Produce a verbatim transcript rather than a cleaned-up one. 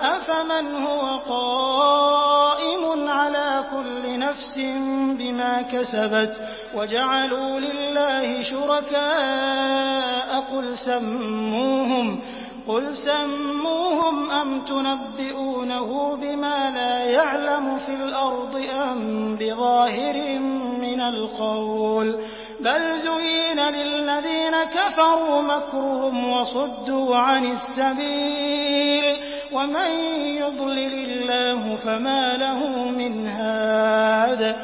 أَفَمَنْ هُوَ قَائِمٌ عَلَىٰ كُلِّ نَفْسٍ بِمَا كَسَبَتْ وَجَعَلُوا لِلَّهِ شُرَكَاءَ قُلْ سَمُّوهُمْ قُلْ سَمُّوهُمْ أَمْ تُنَبِّئُونَهُ بِمَا لَا يَعْلَمُ فِي الْأَرْضِ أَم بِظَاهِرٍ مِّنَ الْقَوْلِ ۗ بَلْ زُيِّنَ لِلَّذِينَ كَفَرُوا مَكْرُهُمْ وَصُدُّوا عَنِ السَّبِيلِ ۗ وَمَن يُضْلِلِ اللَّهُ فَمَا لَهُ مِنْ هَادٍ